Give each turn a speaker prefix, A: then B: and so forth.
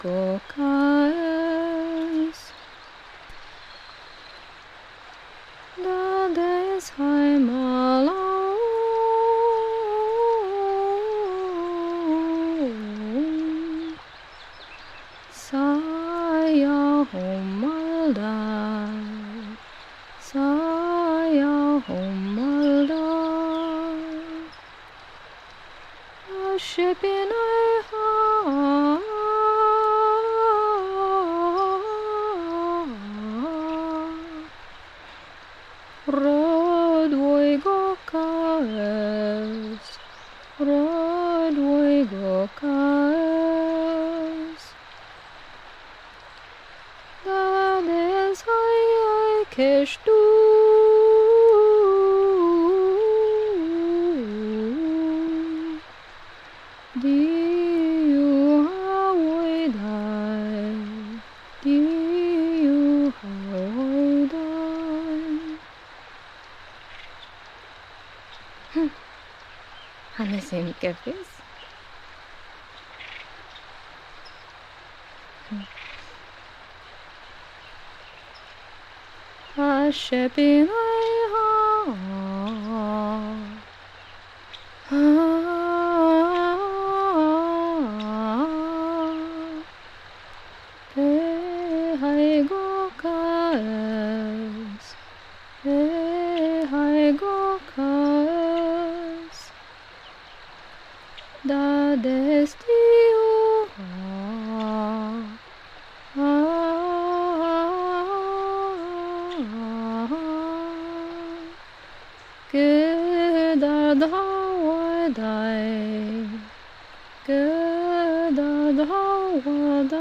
A: gokaes da des heimalau saya homaldai saya homaldai a ship in a Rodway gokaes Rodway gokaes da des hai keshtu Diu hawai dai Diu hawai dai Aנשים כיפס. השפינוי Hey gokaes Hey gokaes Da destiu Gedad hawai dai